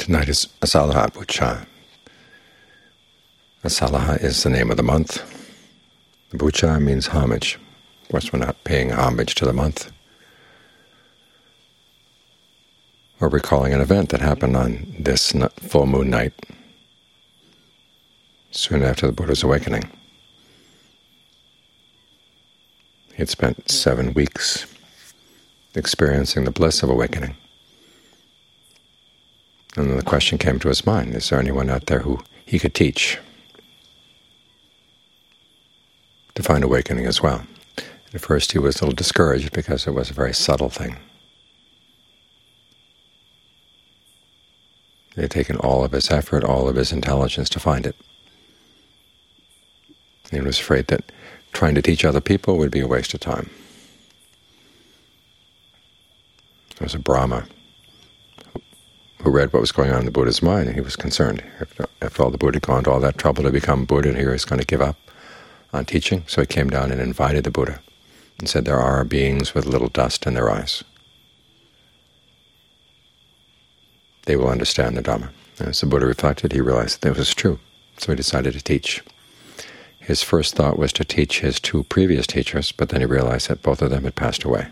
Tonight is Asalaha Bucha. Asalaha is the name of the month. Bucha means homage. Of course, we're not paying homage to the month. We're recalling an event that happened on this full moon night, soon after the Buddha's awakening. He had spent 7 weeks experiencing the bliss of awakening. And then the question came to his mind, is there anyone out there who he could teach to find awakening as well? At first he was a little discouraged because it was a very subtle thing. He had taken all of his effort, all of his intelligence to find it. He was afraid that trying to teach other people would be a waste of time. There was a Brahma who read what was going on in the Buddha's mind, and he was concerned. After all, the Buddha had gone to all that trouble to become Buddha, and here he was going to give up on teaching. So he came down and invited the Buddha and said, there are beings with little dust in their eyes. They will understand the Dhamma. And as the Buddha reflected, he realized that was true, so he decided to teach. His first thought was to teach his 2 previous teachers, but then he realized that both of them had passed away.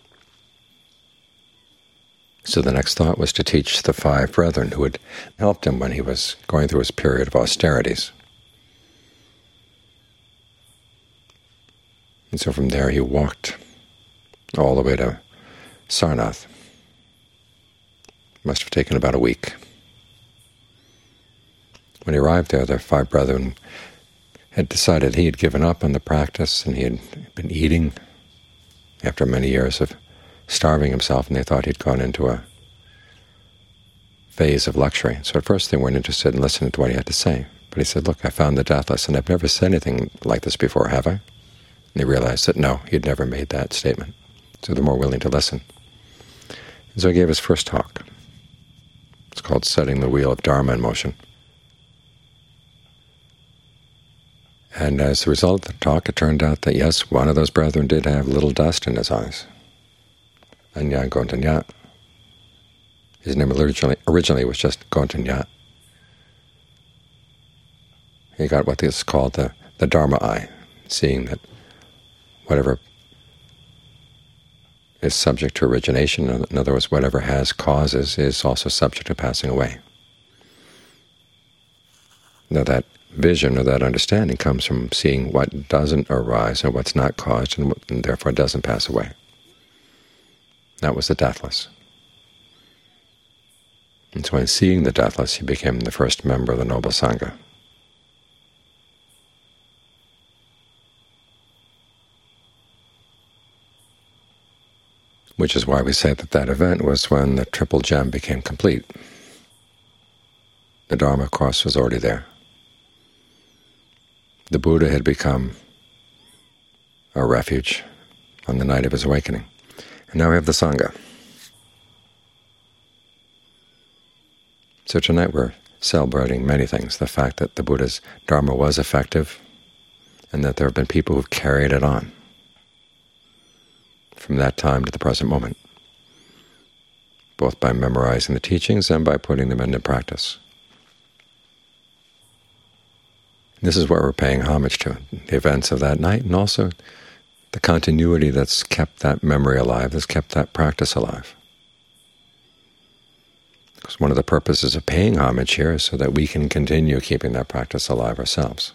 So the next thought was to teach the 5 brethren who had helped him when he was going through his period of austerities. And so from there he walked all the way to Sarnath. Must have taken about a week. When he arrived there, the 5 brethren had decided he had given up on the practice, and he had been eating after many years of starving himself, and they thought he'd gone into a phase of luxury. So at first they weren't interested in listening to what he had to say. But he said, look, I found the deathless, and I've never said anything like this before, have I? And they realized that no, he had never made that statement. So they're more willing to listen. And so he gave his first talk. It's called Setting the Wheel of Dharma in Motion. And as a result of the talk, it turned out that, yes, one of those brethren did have little dust in his eyes. Anya Gotanya. His name originally was just Gotanya. He got what is called the Dharma eye, seeing that whatever is subject to origination, in other words, whatever has causes, is also subject to passing away. Now that vision or that understanding comes from seeing what doesn't arise and what's not caused, and therefore doesn't pass away. That was the deathless. And so in seeing the deathless, he became the first member of the Noble Sangha. Which is why we say that that event was when the Triple Gem became complete. The Dharma, of course, was already there. The Buddha had become a refuge on the night of his awakening. And now we have the Sangha. So tonight we're celebrating many things. The fact that the Buddha's Dharma was effective, and that there have been people who've carried it on from that time to the present moment, both by memorizing the teachings and by putting them into practice. This is what we're paying homage to, the events of that night, and also the continuity that's kept that memory alive, that's kept that practice alive. Because one of the purposes of paying homage here is so that we can continue keeping that practice alive ourselves.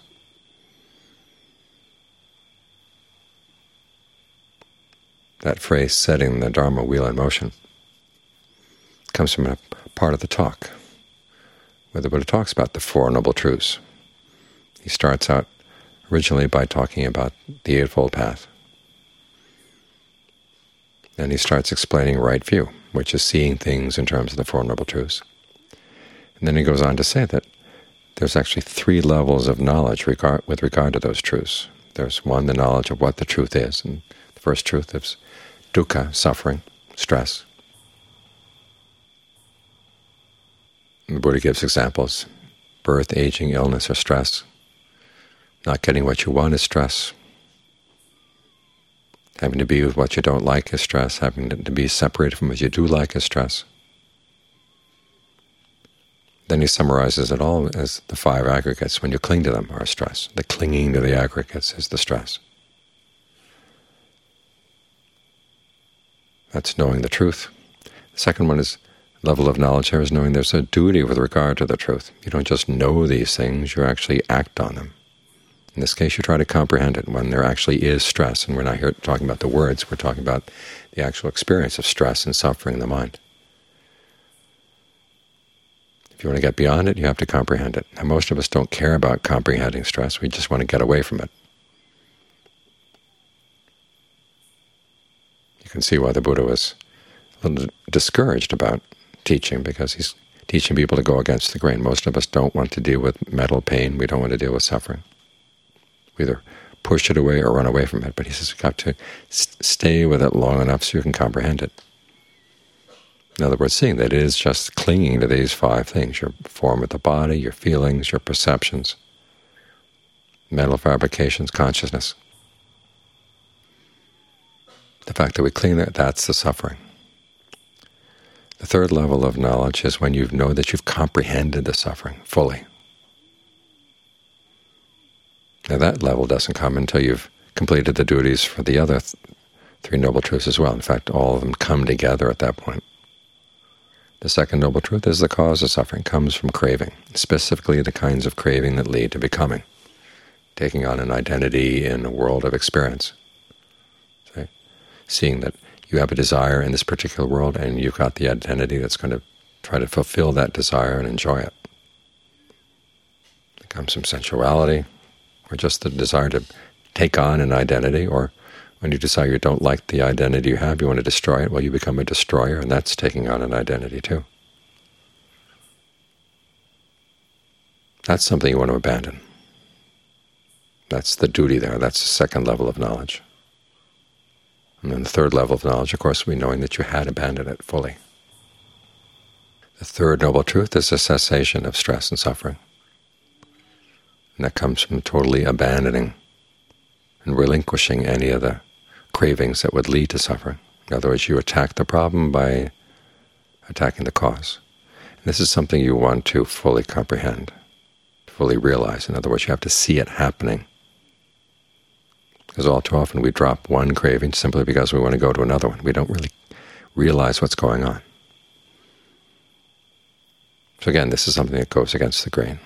That phrase, setting the Dharma wheel in motion, comes from a part of the talk where the Buddha talks about the Four Noble Truths. He starts out originally by talking about the Eightfold Path. And he starts explaining right view, which is seeing things in terms of the Four Noble Truths. And then he goes on to say that there's actually 3 levels of knowledge with regard to those truths. There's one, the knowledge of what the truth is, and the first truth is dukkha, suffering, stress. And the Buddha gives examples: birth, aging, illness, or stress. Not getting what you want is stress. Having to be with what you don't like is stress. Having to be separated from what you do like is stress. Then he summarizes it all as the 5 aggregates. When you cling to them are stress. The clinging to the aggregates is the stress. That's knowing the truth. The second one is level of knowledge here is knowing there's a duty with regard to the truth. You don't just know these things, you actually act on them. In this case, you try to comprehend it when there actually is stress. And we're not here talking about the words, we're talking about the actual experience of stress and suffering in the mind. If you want to get beyond it, you have to comprehend it. And most of us don't care about comprehending stress, we just want to get away from it. You can see why the Buddha was a little discouraged about teaching, because he's teaching people to go against the grain. Most of us don't want to deal with mental pain, we don't want to deal with suffering. We either push it away or run away from it, but he says you've got to stay with it long enough so you can comprehend it. In other words, seeing that it is just clinging to these 5 things, your form of the body, your feelings, your perceptions, mental fabrications, consciousness. The fact that we cling to that's the suffering. The third level of knowledge is when you know that you've comprehended the suffering fully. Now that level doesn't come until you've completed the duties for the other 3 Noble Truths as well. In fact, all of them come together at that point. The second Noble Truth is the cause of suffering comes from craving, specifically the kinds of craving that lead to becoming, taking on an identity in a world of experience. Okay? Seeing that you have a desire in this particular world and you've got the identity that's going to try to fulfill that desire and enjoy it. It comes from sensuality, or just the desire to take on an identity, or when you decide you don't like the identity you have, you want to destroy it, well, you become a destroyer, and that's taking on an identity too. That's something you want to abandon. That's the duty there. That's the second level of knowledge. And then the third level of knowledge, of course, will be knowing that you had abandoned it fully. The third Noble Truth is the cessation of stress and suffering. And that comes from totally abandoning and relinquishing any of the cravings that would lead to suffering. In other words, you attack the problem by attacking the cause. And this is something you want to fully comprehend, fully realize. In other words, you have to see it happening. Because all too often we drop one craving simply because we want to go to another one. We don't really realize what's going on. So again, this is something that goes against the grain.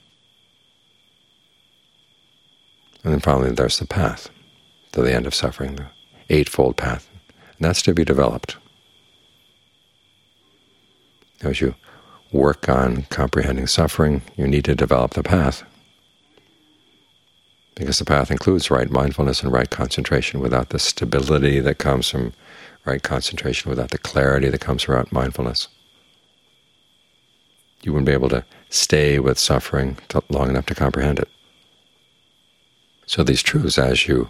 And then finally there's the path to the end of suffering, the Eightfold Path. And that's to be developed. As you work on comprehending suffering, you need to develop the path. Because the path includes right mindfulness and right concentration. Without the stability that comes from right concentration, without the clarity that comes from right mindfulness, you wouldn't be able to stay with suffering long enough to comprehend it. So these truths, as you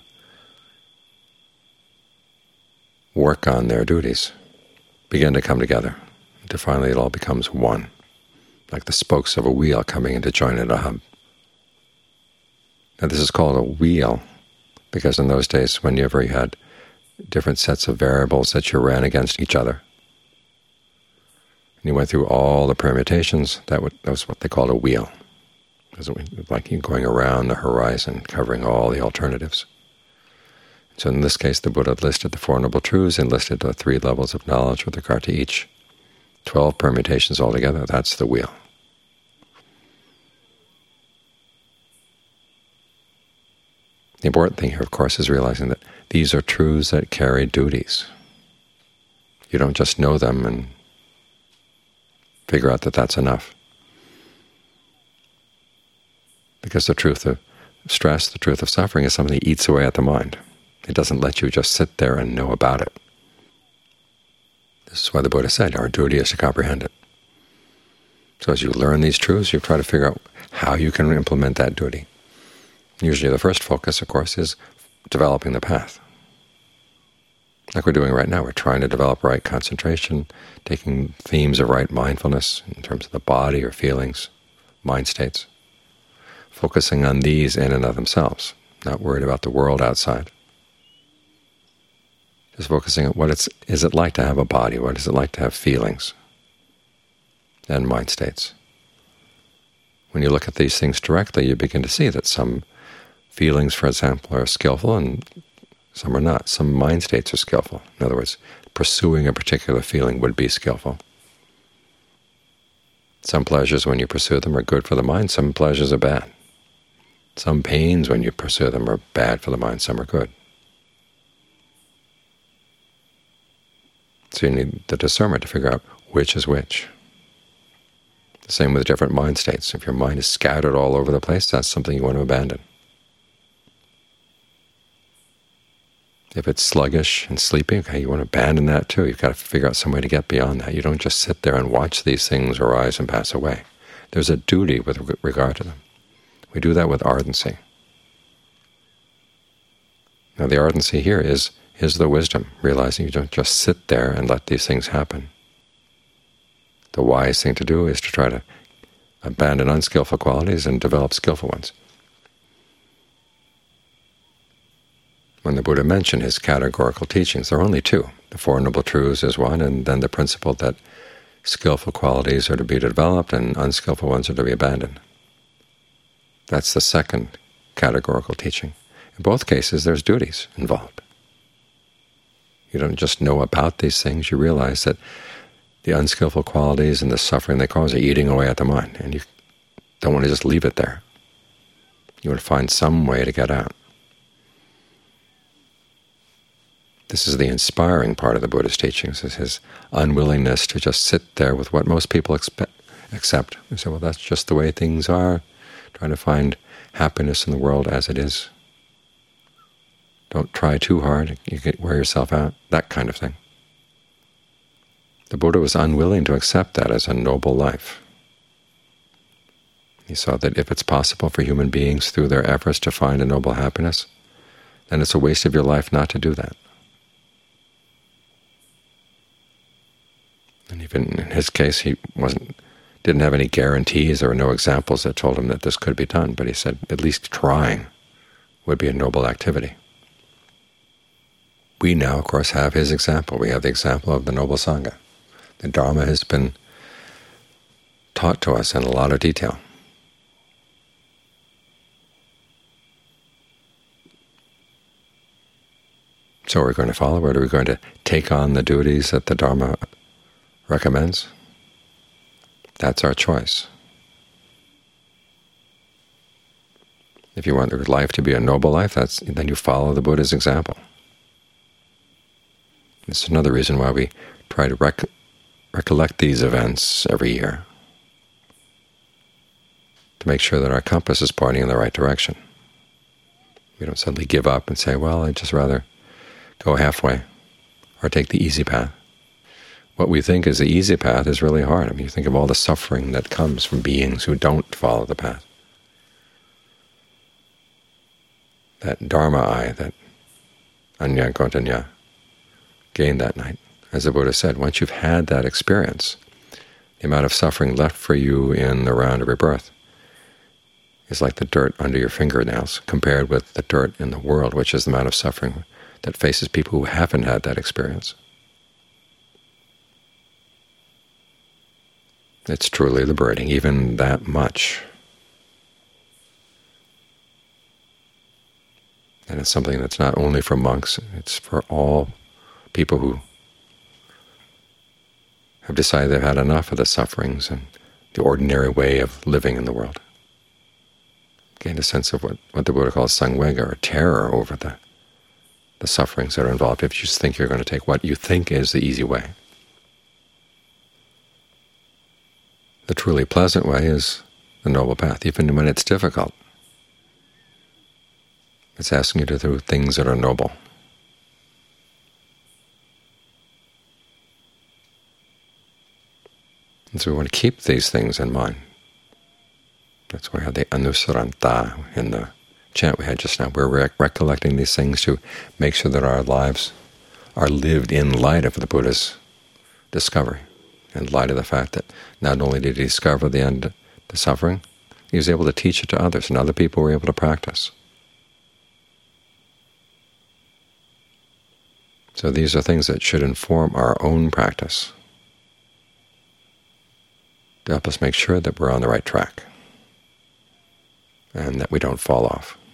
work on their duties, begin to come together, until finally it all becomes one, like the spokes of a wheel coming into join at a hub. Now this is called a wheel because in those days, whenever you had different sets of variables that you ran against each other, and you went through all the permutations, that was what they called a wheel. It was like you going around the horizon, covering all the alternatives. So in this case, the Buddha listed the Four Noble Truths and listed the 3 levels of knowledge with regard to each. 12 permutations altogether, that's the wheel. The important thing here, of course, is realizing that these are truths that carry duties. You don't just know them and figure out that that's enough. Because the truth of stress, the truth of suffering, is something that eats away at the mind. It doesn't let you just sit there and know about it. This is why the Buddha said our duty is to comprehend it. So as you learn these truths, you try to figure out how you can implement that duty. Usually the first focus, of course, is developing the path. Like we're doing right now, we're trying to develop right concentration, taking themes of right mindfulness in terms of the body or feelings, mind states, focusing on these in and of themselves, not worried about the world outside. Just focusing on what is it like to have a body, what is it like to have feelings and mind states. When you look at these things directly, you begin to see that some feelings, for example, are skillful and some are not. Some mind states are skillful. In other words, pursuing a particular feeling would be skillful. Some pleasures, when you pursue them, are good for the mind. Some pleasures are bad. Some pains, when you pursue them, are bad for the mind. Some are good. So you need the discernment to figure out which is which. The same with different mind states. If your mind is scattered all over the place, that's something you want to abandon. If it's sluggish and sleepy, okay, you want to abandon that too. You've got to figure out some way to get beyond that. You don't just sit there and watch these things arise and pass away. There's a duty with regard to them. We do that with ardency. Now the ardency here is the wisdom, realizing you don't just sit there and let these things happen. The wise thing to do is to try to abandon unskillful qualities and develop skillful ones. When the Buddha mentioned his categorical teachings, there are only two. The Four Noble Truths is one, and then the principle that skillful qualities are to be developed and unskillful ones are to be abandoned. That's the second categorical teaching. In both cases, there's duties involved. You don't just know about these things, you realize that the unskillful qualities and the suffering they cause are eating away at the mind, and you don't want to just leave it there. You want to find some way to get out. This is the inspiring part of the Buddha's teachings, is his unwillingness to just sit there with what most people accept. They say, well, that's just the way things are, trying to find happiness in the world as it is. Don't try too hard, you can wear yourself out, that kind of thing. The Buddha was unwilling to accept that as a noble life. He saw that if it's possible for human beings through their efforts to find a noble happiness, then it's a waste of your life not to do that. And even in his case, he didn't have any guarantees. There were no examples that told him that this could be done, but he said at least trying would be a noble activity. We now, of course, have his example. We have the example of the Noble Sangha. The Dharma has been taught to us in a lot of detail. So we're going to follow, or are we going to take on the duties that the Dharma recommends? That's our choice. If you want your life to be a noble life, then you follow the Buddha's example. It's another reason why we try to recollect these events every year, to make sure that our compass is pointing in the right direction. We don't suddenly give up and say, well, I'd just rather go halfway or take the easy path. What we think is the easy path is really hard. I mean, you think of all the suffering that comes from beings who don't follow the path. That Dharma eye, that Anya Gotanya, gained that night. As the Buddha said, once you've had that experience, the amount of suffering left for you in the round of rebirth is like the dirt under your fingernails compared with the dirt in the world, which is the amount of suffering that faces people who haven't had that experience. It's truly liberating, even that much. And it's something that's not only for monks, it's for all people who have decided they've had enough of the sufferings and the ordinary way of living in the world. Gain a sense of what the Buddha calls samvega, or terror over the sufferings that are involved if you just think you're going to take what you think is the easy way. The truly pleasant way is the noble path, even when it's difficult. It's asking you to do things that are noble. And so we want to keep these things in mind. That's why we have the anusaranta in the chant we had just now. We're recollecting these things to make sure that our lives are lived in light of the Buddha's discovery, in light of the fact that not only did he discover the end to suffering, he was able to teach it to others, and other people were able to practice. So these are things that should inform our own practice to help us make sure that we're on the right track. and that we don't fall off.